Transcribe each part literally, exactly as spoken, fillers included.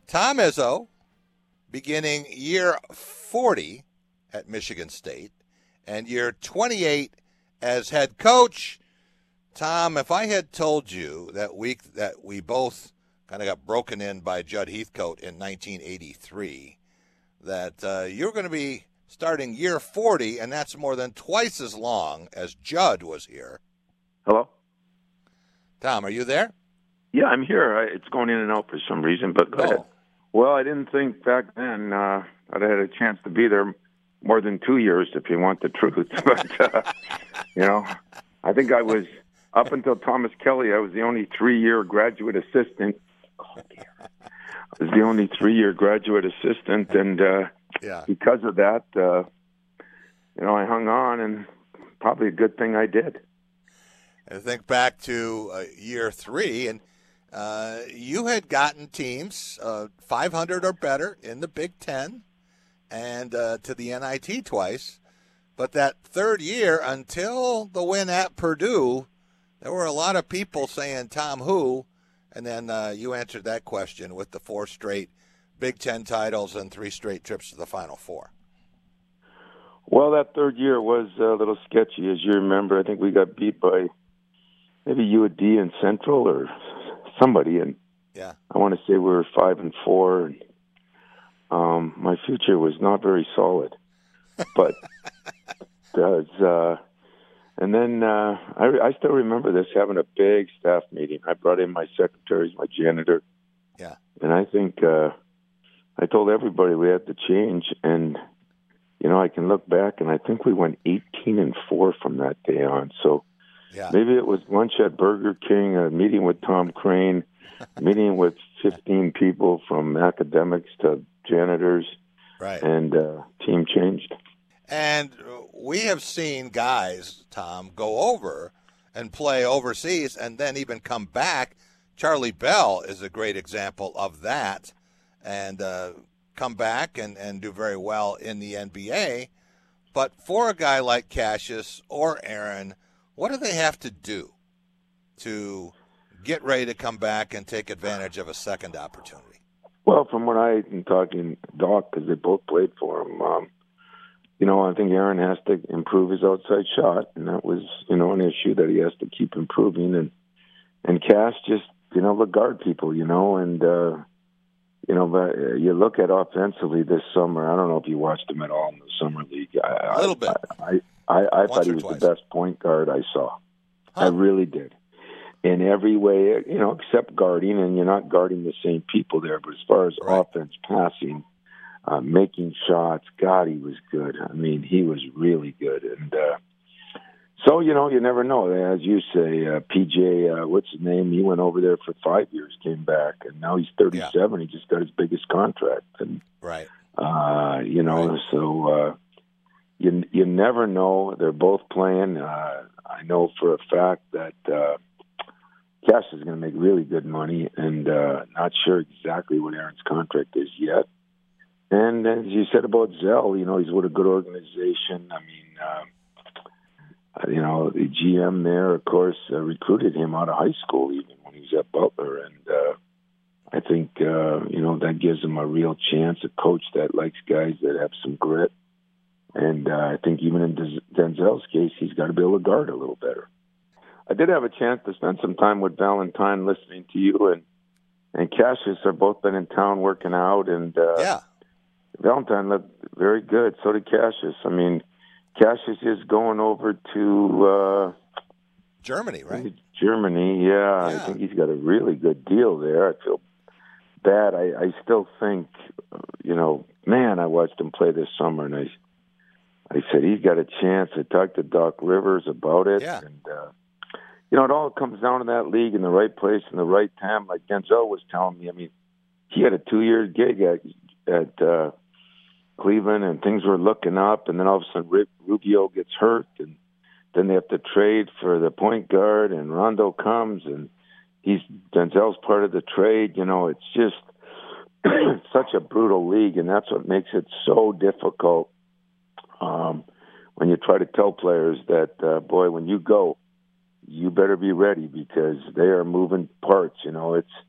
Tom Izzo, beginning year forty at Michigan State and year twenty-eight as head coach. Tom, if I had told you that week that we both kind of got broken in by Judd Heathcote in nineteen eighty-three, that uh, you're going to be starting year forty, and that's more than twice as long as Judd was here. Hello? Tom, are you there? Yeah, I'm here. I, it's going in and out for some reason, but go Oh. ahead. Well, I didn't think back then uh, I'd had a chance to be there more than two years, if you want the truth. But, uh, you know, I think I was, up until Thomas Kelly, I was the only three-year graduate assistant. Oh, dear. I was the only three-year graduate assistant, and uh, Yeah. because of that, uh, you know, I hung on, and probably a good thing I did. I think back to uh, year three, and uh, you had gotten teams uh, five hundred or better in the Big Ten and uh, to the N I T twice. But that third year, until the win at Purdue, there were a lot of people saying, Tom, who? And then uh, you answered that question with the four straight Big Ten titles and three straight trips to the Final Four. Well, that third year was a little sketchy, as you remember. I think we got beat by maybe U of D and Central or somebody, and Yeah. I want to say we were five and four. And, um, my future was not very solid, but does. Uh, and then uh, I, I still remember this, having a big staff meeting. I brought in my secretaries, my janitor, Yeah. and I think uh, I told everybody we had to change. And you know, I can look back, and I think we went eighteen and four from that day on. So. Yeah. Maybe it was lunch at Burger King, a meeting with Tom Crane, meeting with fifteen people from academics to janitors, Right. and uh, team changed. And we have seen guys, Tom, go over and play overseas and then even come back. Charlie Bell is a great example of that, and uh, come back and, and do very well in the N B A. But for a guy like Cassius or Aaron, what do they have to do to get ready to come back and take advantage of a second opportunity? Well, from what I've been talking to Doc, because they both played for him, um, you know, I think Aaron has to improve his outside shot, and that was, you know, an issue that he has to keep improving. And and Cass just, you know, look guard people, you know, and, uh, you know, but you look at offensively this summer, I don't know if you watched him at all in the summer league. I, A little bit. I, I, I, I thought he was twice. the best point guard I saw. Huh. I really did. In every way, you know, except guarding, and you're not guarding the same people there. But as far as Right. offense, passing, uh, making shots, God, he was good. I mean, he was really good. And uh, so, you know, you never know. As you say, uh, P J, uh, what's his name? He went over there for five years, came back, and now he's thirty-seven. Yeah. He just got his biggest contract. And, Right. uh, you know, Right. so uh, you you never know. They're both playing. Uh, I know for a fact that uh, Cash is going to make really good money, and uh, not sure exactly what Aaron's contract is yet. And as you said about Zell, you know, he's with a good organization. I mean, uh, you know, the G M there, of course, uh, recruited him out of high school even when he was at Butler. And uh, I think, uh, you know, that gives him a real chance, a coach that likes guys that have some grit. And uh, I think even in Denzel's case, he's got to be able to guard a little better. I did have a chance to spend some time with Valentine listening to you, and and Cassius have both been in town working out, and uh, Yeah. Valentine looked very good. So did Cassius. I mean, Cassius is going over to uh, Germany, right? Germany, yeah, Yeah. I think he's got a really good deal there. I feel bad. I, I still think, you know, man, I watched him play this summer, and I, I said he's got a chance. I talked to Doc Rivers about it, Yeah. and uh, you know, it all comes down to that league in the right place and the right time. Like Denzel was telling me, I mean, he had a two-year gig at at uh, Cleveland, and things were looking up, and then all of a sudden Rubio gets hurt, and then they have to trade for the point guard, and Rondo comes, and he's Denzel's part of the trade. You know, it's just such a brutal league, and that's what makes it so difficult um, when you try to tell players that, uh, boy, when you go, you better be ready because they are moving parts. You know, it's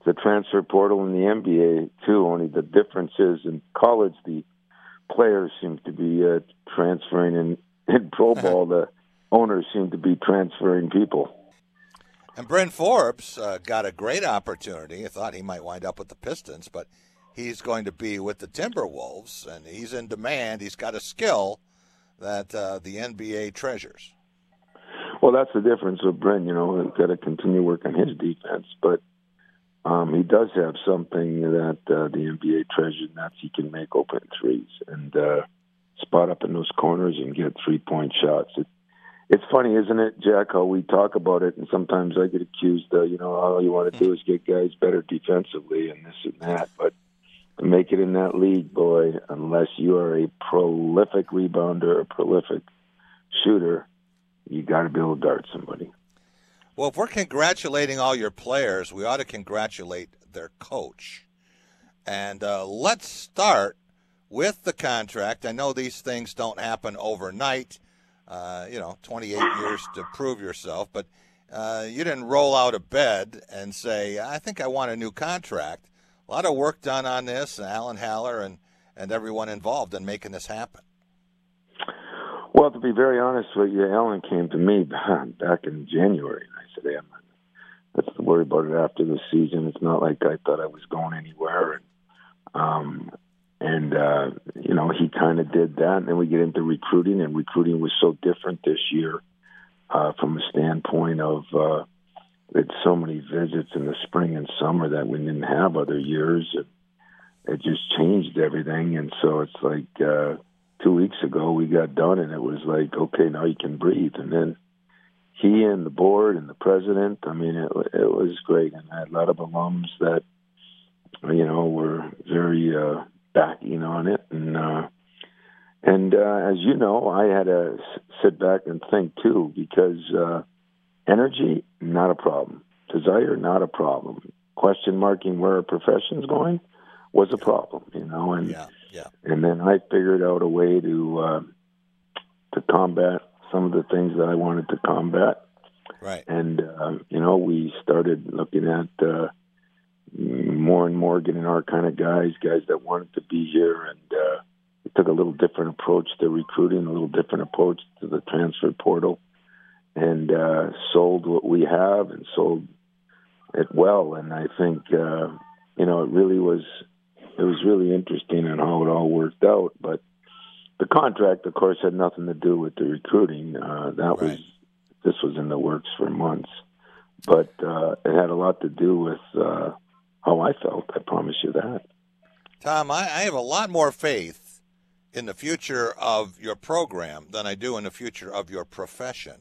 the transfer portal in the N B A too. Only the difference is in college, the players seem to be uh, transferring, and in pro ball, the owners seem to be transferring people. And Bryn Forbes uh, got a great opportunity. I thought he might wind up with the Pistons, but he's going to be with the Timberwolves, and he's in demand. He's got a skill that uh, the N B A treasures. Well, that's the difference with Bryn. You know, he's got to continue working his defense, but um, he does have something that uh, the N B A treasures, and that's he can make open threes and uh, spot up in those corners and get three-point shots. It, It's funny, isn't it, Jack, how we talk about it, and sometimes I get accused of, you know, all you want to do is get guys better defensively and this and that. But to make it in that league, boy, unless you are a prolific rebounder, a prolific shooter, you got to be able to guard somebody. Well, if we're congratulating all your players, we ought to congratulate their coach. And uh, let's start with the contract. I know these things don't happen overnight. Uh, you know, twenty-eight years to prove yourself, but uh, you didn't roll out of bed and say, I think I want a new contract. A lot of work done on this, Alan Haller and, and everyone involved in making this happen. Well, to be very honest with you, Alan came to me back in January, and I said, hey, I'm not, let's worry about it after the season. It's not like I thought I was going anywhere. And, um, And, uh, you know, he kind of did that. And then we get into recruiting, and recruiting was so different this year uh, from a standpoint of uh, we had so many visits in the spring and summer that we didn't have other years. It, it just changed everything. And so it's like uh, two weeks ago we got done, and it was like, okay, now you can breathe. And then he and the board and the president, I mean, it, it was great. And I had a lot of alums that, you know, were very uh, – backing on it, and uh, and uh, as you know, I had to sit back and think too, because uh, energy, not a problem. Desire, not a problem. Question marking where our profession's going was a problem, you know, and yeah, yeah. and then I figured out a way to uh, to combat some of the things that I wanted to combat, right? And uh, you know, we started looking at. Uh, more and more getting our kind of guys, guys that wanted to be here. And uh, we took a little different approach to recruiting, a little different approach to the transfer portal, and uh, sold what we have and sold it well. And I think, uh, you know, it really was, it was really interesting in how it all worked out. But the contract, of course, had nothing to do with the recruiting. Uh, that right. was, this was in the works for months. But uh, it had a lot to do with, uh, how I felt, I promise you that. Tom, I, I have a lot more faith in the future of your program than I do in the future of your profession.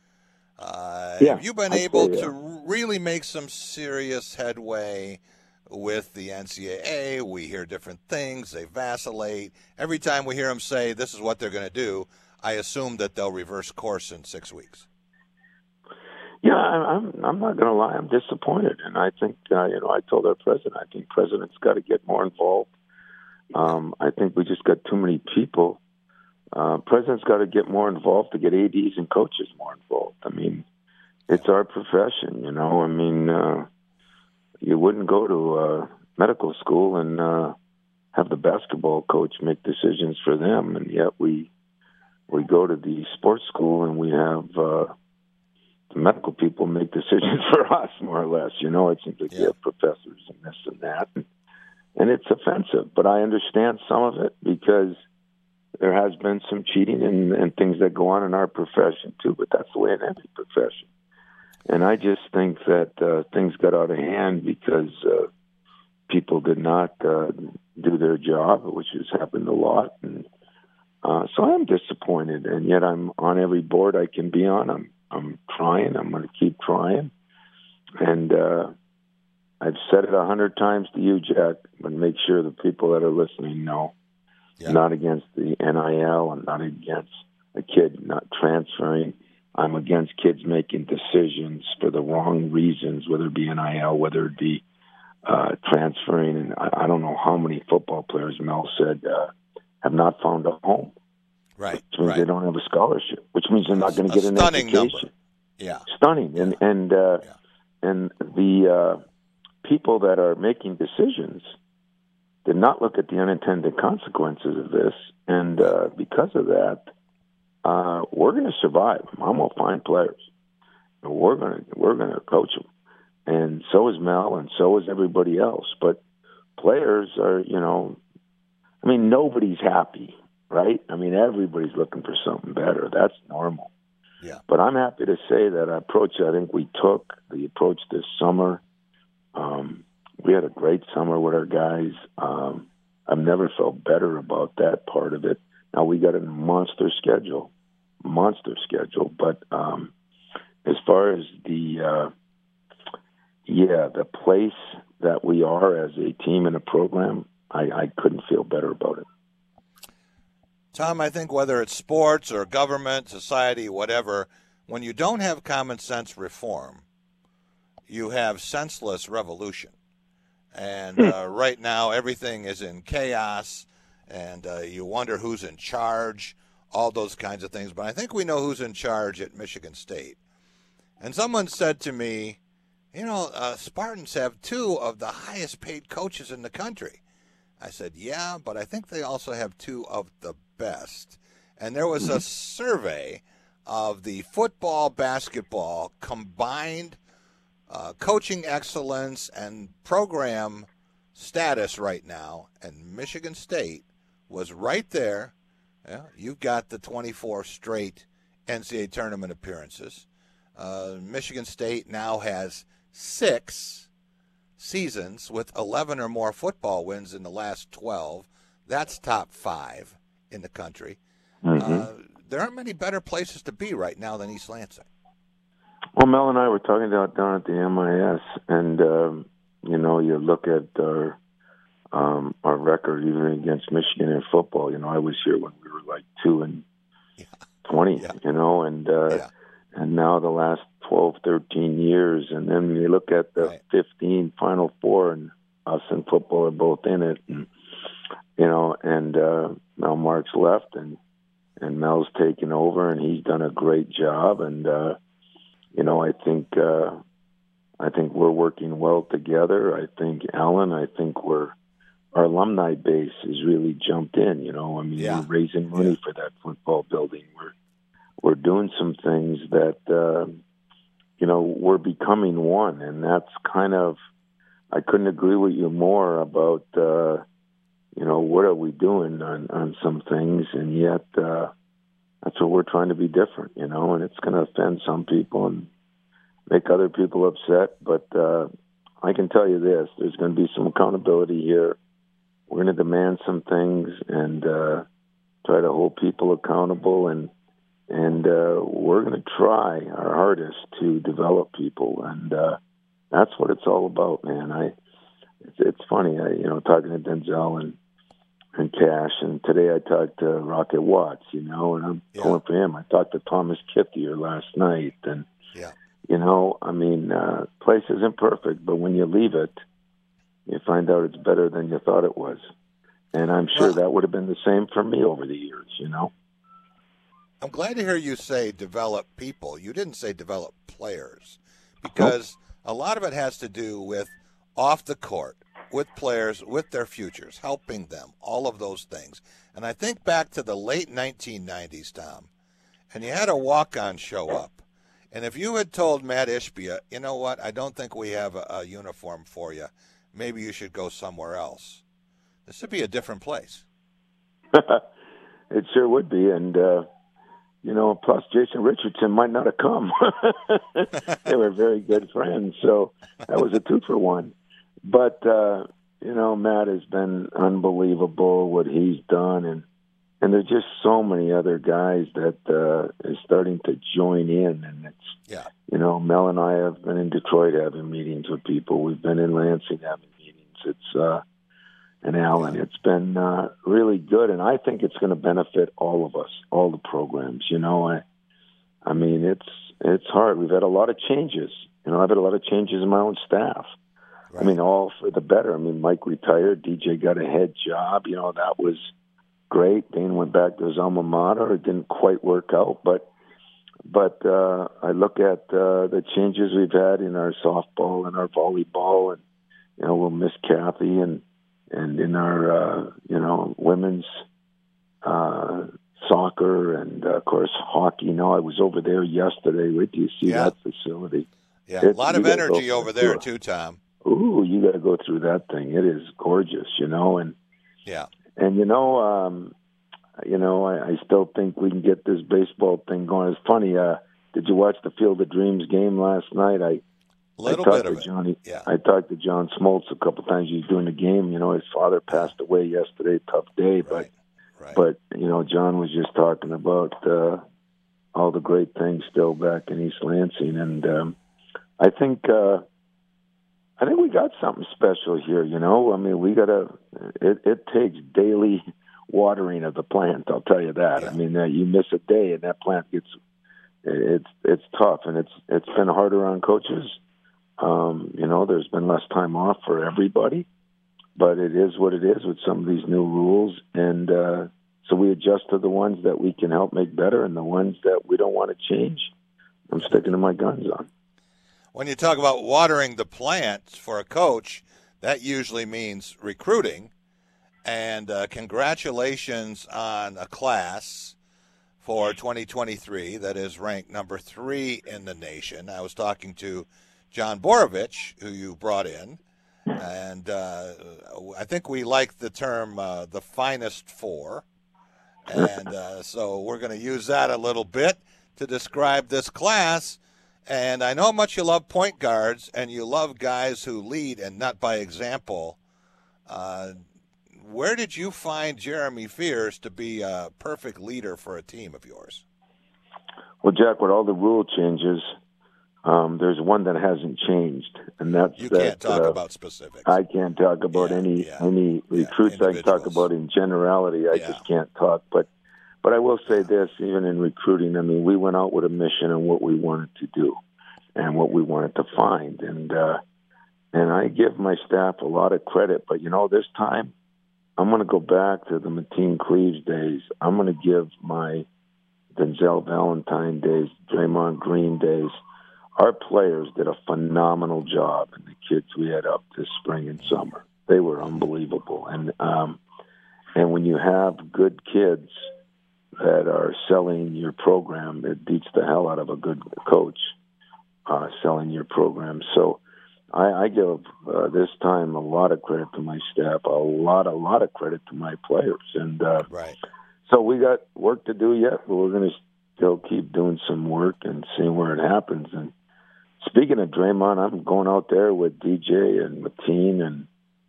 Uh, yeah, have you been I'd able say, to uh, really make some serious headway with the N C double A? We hear different things. They vacillate. Every time we hear them say this is what they're going to do, I assume that they'll reverse course in six weeks. Yeah, I'm. I'm not going to lie. I'm disappointed, and I think uh, you know. I told our president. I think president's got to get more involved. Um, I think we just got too many people. Uh, president's got to get more involved to get A Ds and coaches more involved. I mean, it's our profession, you know. I mean, uh, you wouldn't go to uh, medical school and uh, have the basketball coach make decisions for them, and yet we we go to the sports school and we have. Uh, The medical people make decisions for us, more or less. You know, it seems like yeah. we have professors and this and that. And, and it's offensive, but I understand some of it because there has been some cheating and, and things that go on in our profession, too. But that's the way in every profession. And I just think that uh, things got out of hand because uh, people did not uh, do their job, which has happened a lot. And uh, so I'm disappointed, and yet I'm on every board I can be on. I'm I'm trying. I'm going to keep trying. And uh, I've said it a hundred times to you, Jack, but make sure the people that are listening know. Yeah. Not against the N I L. I'm not against a kid not transferring. I'm against kids making decisions for the wrong reasons, whether it be N I L, whether it be uh, transferring. And I, I don't know how many football players, Mel said, uh, have not found a home. Right, which means right. they don't have a scholarship, which means they're not going to get an stunning education. Number. Yeah, stunning, and and uh, yeah. and the uh, people that are making decisions did not look at the unintended consequences of this, and uh, because of that, uh, we're going to survive. I'm going to find players, and we're going to we're going to coach them, and so is Mel, and so is everybody else. But players are, you know, I mean, nobody's happy, right? I mean, everybody's looking for something better. That's normal. Yeah. But I'm happy to say that approach I think we took, the approach this summer. Um, we had a great summer with our guys. Um, I've never felt better about that part of it. Now, we got a monster schedule, monster schedule. But um, as far as the, uh, yeah, the place that we are as a team and a program, I, I couldn't feel better about it. Tom, I think whether it's sports or government, society, whatever, when you don't have common sense reform, you have senseless revolution. And uh, right now, everything is in chaos, and uh, you wonder who's in charge, all those kinds of things. But I think we know who's in charge at Michigan State. And someone said to me, you know, uh, Spartans have two of the highest paid coaches in the country. I said, yeah, but I think they also have two of the best. And there was a survey of the football, basketball combined uh, coaching excellence and program status right now, and Michigan State was right there. Yeah, you've got the twenty-four straight N C double A tournament appearances. Uh, Michigan State now has six seasons with eleven or more football wins in the last twelve. That's top five in the country. Mm-hmm. Uh, there aren't many better places to be right now than East Lansing. Well, Mel and I were talking about down at the M I S, and um, you know, you look at our um, our record even against Michigan in football. You know, I was here when we were like two and yeah. twenty. Yeah. You know, and uh, yeah. and now the last twelve, thirteen years, and then you look at the right. fifteen Final Four, and us and football are both in it, and you know, and uh, Mel Marks left, and and Mel's taken over, and he's done a great job, and uh, you know, I think uh, I think we're working well together. I think Alan, I think we're our alumni base has really jumped in. You know, I mean, yeah. we're raising money yeah. for that football building. We're we're doing some things that uh, you know, we're becoming one, and that's kind of I couldn't agree with you more about. Uh, You know, what are we doing on, on some things? And yet, uh, that's what we're trying to be different, you know, and it's going to offend some people and make other people upset. But uh, I can tell you this, there's going to be some accountability here. We're going to demand some things and uh, try to hold people accountable. And, and uh, we're going to try our hardest to develop people. And uh, that's what it's all about, man. I, it's, it's funny, I, you know, talking to Denzel and and Cash, and today I talked to Rocket Watts, you know, and I'm yeah. pulling for him. I talked to Thomas Kithier last night, and, yeah. you know, I mean, uh, place isn't perfect, but when you leave it, you find out it's better than you thought it was. And I'm sure well, that would have been the same for me over the years, you know. I'm glad to hear you say develop people. You didn't say develop players, because nope. a lot of it has to do with off the court, with players, with their futures, helping them, all of those things. And I think back to the late nineteen nineties, Tom, and you had a walk-on show up. And if you had told Matt Ishbia, you know what, I don't think we have a, a uniform for you, maybe you should go somewhere else, this would be a different place. It sure would be. And, uh, you know, plus Jason Richardson might not have come. They were very good friends, so that was a two for one. But, uh, you know, Matt has been unbelievable what he's done. And, and there's just so many other guys that uh, is starting to join in. And it's, yeah. you know, Mel and I have been in Detroit having meetings with people. We've been in Lansing having meetings. It's, uh, and Alan, yeah. it's been uh, really good. And I think it's going to benefit all of us, all the programs. You know, I, I mean, it's, it's hard. We've had a lot of changes. You know, I've had a lot of changes in my own staff. Right. I mean, all for the better. I mean, Mike retired. D J got a head job. You know, that was great. Dane went back to his alma mater. It didn't quite work out. But but uh, I look at uh, the changes we've had in our softball and our volleyball. And, you know, we'll miss Kathy and and in our uh, you know women's uh, soccer and uh, of course hockey. You know, I was over there yesterday. Wait till you see Yeah. that facility. Yeah, a It, lot you of gotta energy go over there through it. too, Tom. Ooh, you got to go through that thing. It is gorgeous, you know, and Yeah. and you know, um, you know, I, I still think we can get this baseball thing going. It's funny. Uh, did you watch the Field of Dreams game last night? I Little I bit talked to of it. Johnny. Yeah. I talked to John Smoltz a couple times. He was doing the game. You know, his father passed away yesterday. Tough day, but Right. Right. but you know, John was just talking about uh, all the great things still back in East Lansing, and um, I think uh, I think we got something special here. You know, I mean, we got to. It, it takes daily watering of the plant. I'll tell you that. Yeah. I mean, uh, you miss a day, and that plant gets. It's it's tough, and it's it's been harder on coaches. Um, you know, there's been less time off for everybody, but it is what it is with some of these new rules. And uh, so we adjust to the ones that we can help make better and the ones that we don't want to change. I'm sticking to my guns on. When you talk about watering the plants for a coach, that usually means recruiting. And uh, congratulations on a class for twenty twenty-three that is ranked number three in the nation. I was talking to John Borovich, who you brought in, and uh, I think we like the term uh, the finest four. And uh, so we're going to use that a little bit to describe this class. And I know how much you love point guards and you love guys who lead and not by example. Uh, where did you find Jeremy Fears to be a perfect leader for a team of yours? Well, Jack, with all the rule changes, um, there's one that hasn't changed, and that's you that, can't talk uh, about specifics. I can't talk about yeah, any yeah, any recruits. yeah, I can talk about in generality. I yeah. just can't talk. But but I will say this: even in recruiting, I mean, we went out with a mission and what we wanted to do, and what we wanted to find, and uh, and I give my staff a lot of credit. But you know, this time I'm going to go back to the Mateen Cleaves days. I'm going to give my Denzel Valentine days, Draymond Green days. Our players did a phenomenal job, and the kids we had up this spring and summer, they were unbelievable. And um, and when you have good kids that are selling your program, it beats the hell out of a good coach uh, selling your program. So I, I give uh, this time a lot of credit to my staff, a lot, a lot of credit to my players, and uh, right. So we got work to do yet, but we're going to still keep doing some work and seeing where it happens. And speaking of Draymond, I'm going out there with D J and Mateen and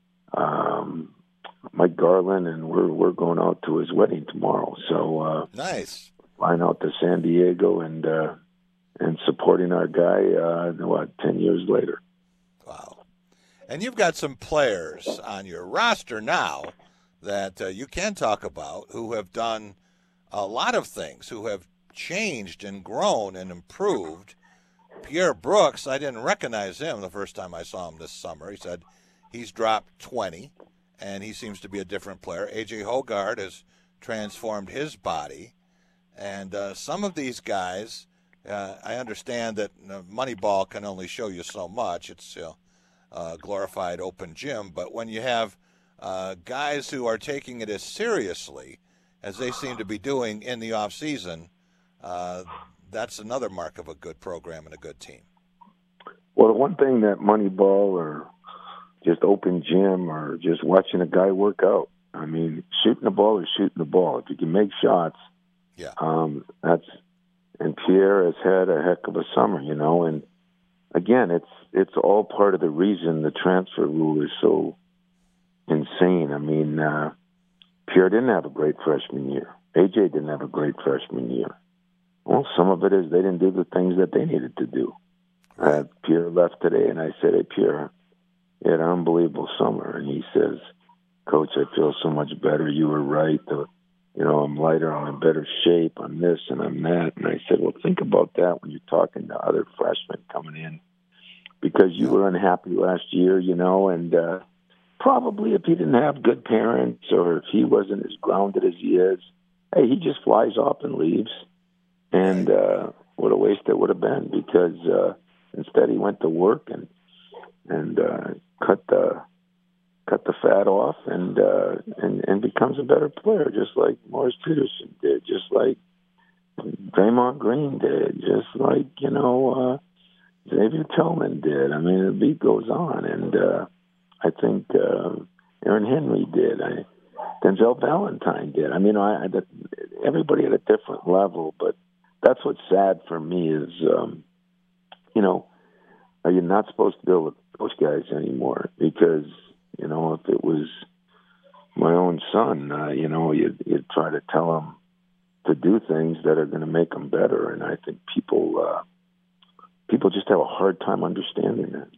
um, Mike Garland, and we're we're going out to his wedding tomorrow. So uh, nice. Flying out to San Diego and uh, and supporting our guy. Uh, what ten years later? Wow. And you've got some players on your roster now that uh, you can talk about who have done a lot of things, who have changed and grown and improved. Pierre Brooks, I didn't recognize him the first time I saw him this summer. He said he's dropped twenty, and he seems to be a different player. A J Hoggard has transformed his body. And uh, some of these guys, uh, I understand that uh, Moneyball can only show you so much. It's you know, a glorified open gym. But when you have uh, guys who are taking it as seriously as they seem to be doing in the off season, uh, that's another mark of a good program and a good team. Well, the one thing that Moneyball or just open gym or just watching a guy work out, I mean, shooting the ball is shooting the ball. If you can make shots, yeah, um, that's. And Pierre has had a heck of a summer, you know. And again, it's it's all part of the reason the transfer rule is so insane. I mean, uh, Pierre didn't have a great freshman year. A J didn't have a great freshman year. Well, some of it is they didn't do the things that they needed to do. Uh, Pierre left today, and I said, hey, Pierre, you had an unbelievable summer. And he says, Coach, I feel so much better. You were right. The, you know, I'm lighter. I'm in better shape. I'm this and I'm that. And I said, well, think about that when you're talking to other freshmen coming in, because you yeah. were unhappy last year, you know, and uh, probably if he didn't have good parents or if he wasn't as grounded as he is, hey, he just flies off and leaves. And uh, what a waste it would have been, because uh, instead he went to work and and uh, cut the cut the fat off, and uh, and and becomes a better player, just like Morris Peterson did, just like Draymond Green did, just like you know uh, Xavier Tillman did. I mean, the beat goes on, and uh, I think uh, Aaron Henry did. I, Denzel Valentine did. I mean, I, I everybody at a different level, but that's what's sad for me is, um, you know, you're not supposed to be able to coach guys anymore because, you know, if it was my own son, uh, you know, you'd, you'd try to tell him to do things that are going to make him better, and I think people uh, people just have a hard time understanding that.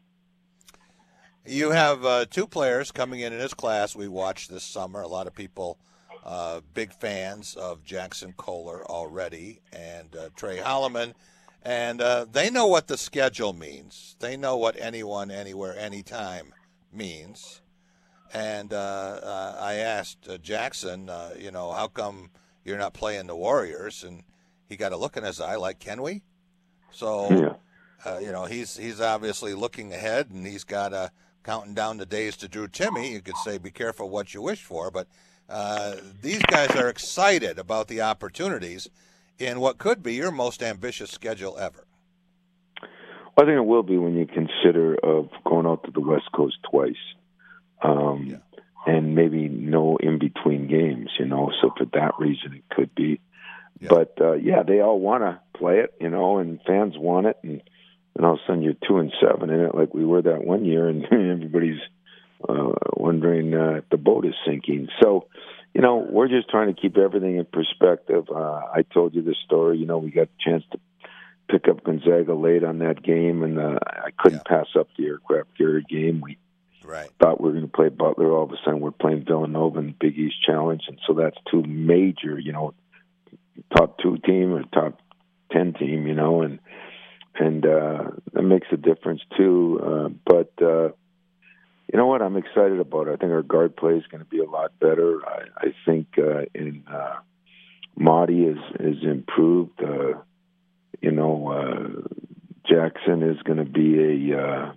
You have uh, two players coming in in this class we watched this summer. A lot of people uh, big fans of Jackson Kohler already, and uh, Trey Holloman. And uh, they know what the schedule means. They know what anyone, anywhere, anytime means. And uh, uh, I asked uh, Jackson, uh, you know, how come you're not playing the Warriors? And he got a look in his eye like, can we? So, yeah. uh, you know, he's he's obviously looking ahead, and he's got a counting down the days to Drew Timme. You could say be careful what you wish for, but uh, these guys are excited about the opportunities in what could be your most ambitious schedule ever. Well, I think it will be when you consider of going out to the West Coast twice, um, yeah. and maybe no in-between games, you know, so for that reason it could be. Yeah. But, uh, yeah, they all want to play it, you know, and fans want it, and And all of a sudden you're two and seven in it, like we were that one year, and everybody's uh, wondering uh, if the boat is sinking. So, you know, we're just trying to keep everything in perspective. Uh, I told you the story. You know, we got a chance to pick up Gonzaga late on that game, and uh, I couldn't yeah. pass up the aircraft carrier game. We right. thought we were going to play Butler. All of a sudden, we're playing Villanova in the Big East Challenge, and so that's two major, you know, top two team or top ten team, you know, and. And uh, that makes a difference, too. Uh, but, uh, you know what? I'm excited about it. I think our guard play is going to be a lot better. I, I think uh, in uh, Marty is, is improved. Uh, you know, uh, Jackson is going to be a uh,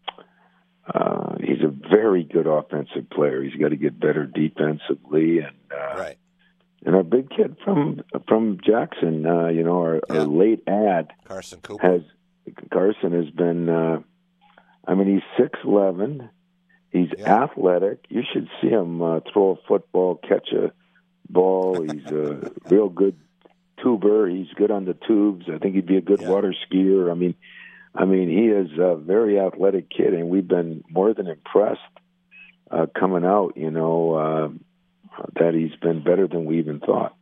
uh, – he's a very good offensive player. He's got to get better defensively. And uh, right. And our big kid from from Jackson, uh, you know, our, yeah. our late ad, Carson Cooper. has Carson has been. Uh, I mean, he's six eleven. He's yeah. athletic. You should see him uh, throw a football, catch a ball. He's a real good tuber. He's good on the tubes. I think he'd be a good yeah. water skier. I mean, I mean, he is a very athletic kid, and we've been more than impressed uh, coming out. You know. Uh, that he's been better than we even thought.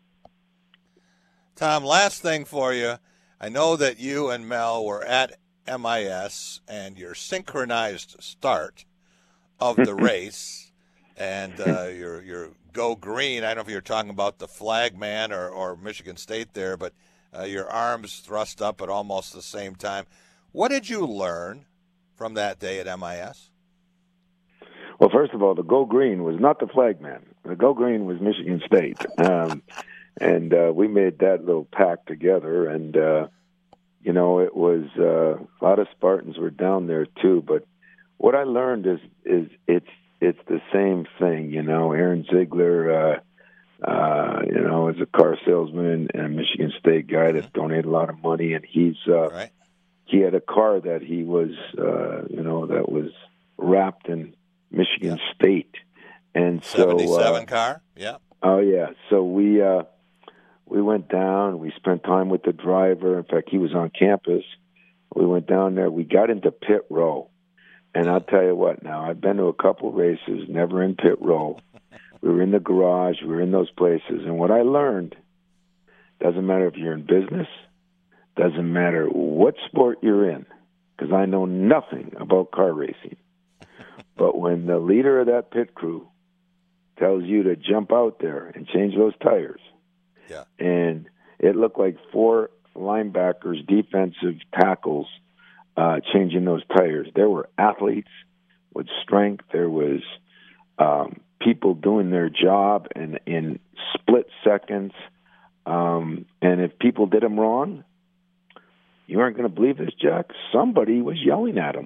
Tom, last thing for you. I know that you and Mel were at M I S and your synchronized start of the race and uh, your your Go Green. I don't know if you're talking about the flag man or, or Michigan State there, but uh, your arms thrust up at almost the same time. What did you learn from that day at M I S? Well, first of all, the Go Green was not the flag man. The Go Green was Michigan State. Um, and uh, we made that little pact together. And, uh, you know, it was uh, a lot of Spartans were down there, too. But what I learned is is it's it's the same thing, you know. Aaron Ziegler, uh, uh, you know, is a car salesman and a Michigan State guy that's donated a lot of money. And he's uh, right. he had a car that he was, uh, you know, that was wrapped in Michigan yeah. State, and so seventy-seven uh, car, yeah. Oh yeah, so we uh, we went down. We spent time with the driver. In fact, he was on campus. We went down there. We got into pit row, and I'll tell you what. Now I've been to a couple races, never in pit row. We were in the garage. We were in those places, and what I learned doesn't matter if you're in business, doesn't matter what sport you're in, because I know nothing about car racing. But when the leader of that pit crew tells you to jump out there and change those tires, yeah. and it looked like four linebackers, defensive tackles, uh, changing those tires. There were athletes with strength. There was um, people doing their job in, in split seconds. Um, and if people did them wrong, you aren't going to believe this, Jack. Somebody was yelling at them.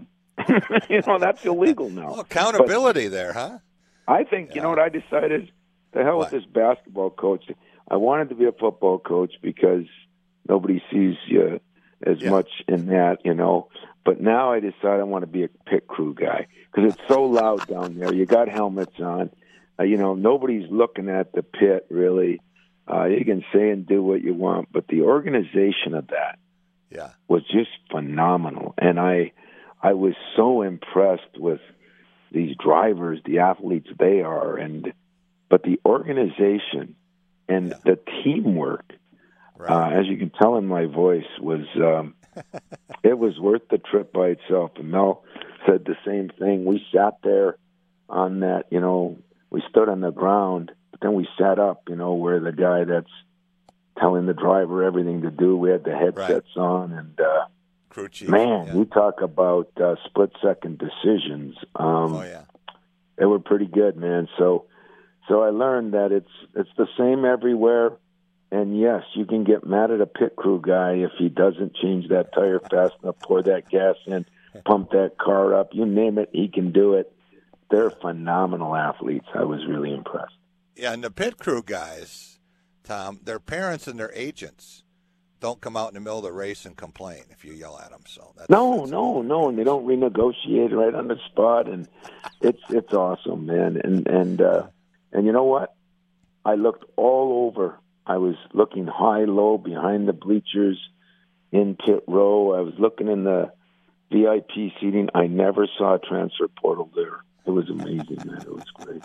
you know, that's illegal now. Oh, accountability but there, huh? I think, yeah. you know what I decided? The hell what? with this basketball coach. I wanted to be a football coach because nobody sees you as yeah. much in that, you know. But now I decided I want to be a pit crew guy because it's so loud down there. You got helmets on. Uh, you know, nobody's looking at the pit, really. Uh, you can say and do what you want, but the organization of that yeah. was just phenomenal. And I I was so impressed with these drivers, the athletes they are, and but the organization and yeah. the teamwork, right. uh, as you can tell in my voice, was um, it was worth the trip by itself. And Mel said the same thing. We sat there on that, you know, we stood on the ground, but then we sat up, you know, where the guy that's telling the driver everything to do, we had the headsets right. on, and uh, crew chief. Man, yeah. you talk about uh, split-second decisions. Um, oh yeah, they were pretty good, man. So, so I learned that it's it's the same everywhere. And yes, you can get mad at a pit crew guy if he doesn't change that tire fast enough, pour that gas in, pump that car up. You name it, he can do it. They're phenomenal athletes. I was really impressed. Yeah, and the pit crew guys, Tom, their parents and their agents don't come out in the middle of the race and complain if you yell at them. So that's, no, that's no, no, and they don't renegotiate right on the spot, and it's it's awesome, man. And and uh, and you know what? I looked all over. I was looking high, low, behind the bleachers, in pit row. I was looking in the V I P seating. I never saw a transfer portal there. It was amazing, man. It was great.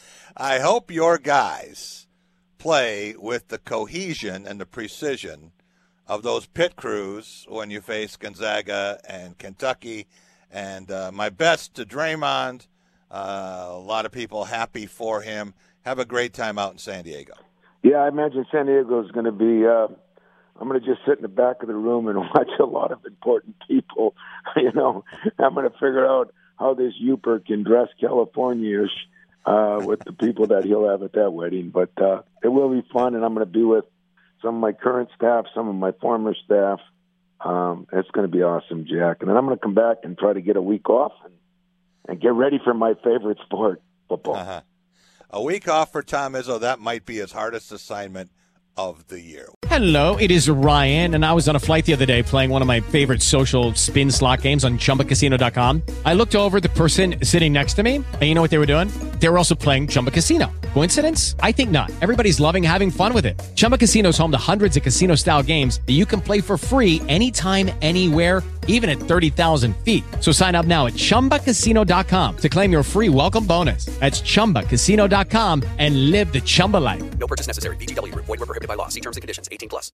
I hope your guys play with the cohesion and the precision of those pit crews when you face Gonzaga and Kentucky. And uh, my best to Draymond. Uh, a lot of people happy for him. Have a great time out in San Diego. Yeah, I imagine San Diego is going to be uh, – I'm going to just sit in the back of the room and watch a lot of important people. You know, I'm going to figure out how this Uper can dress California-ish uh, with the people that he'll have at that wedding. But uh, it will be fun, and I'm going to be with some of my current staff, some of my former staff. Um, it's going to be awesome, Jack. And then I'm going to come back and try to get a week off and, and get ready for my favorite sport, football. Uh-huh. A week off for Tom Izzo, that might be his hardest assignment of the year. Hello, it is Ryan, and I was on a flight the other day playing one of my favorite social spin slot games on Chumba Casino dot com. I looked over at the person sitting next to me, and you know what they were doing? They were also playing Chumba Casino. Coincidence? I think not. Everybody's loving having fun with it. Chumba Casino is home to hundreds of casino-style games that you can play for free anytime, anywhere, even at thirty thousand feet. So sign up now at Chumba Casino dot com to claim your free welcome bonus. That's Chumba Casino dot com and live the Chumba life. No purchase necessary. V G W. Void where prohibited by law. See terms and conditions. eighteen plus.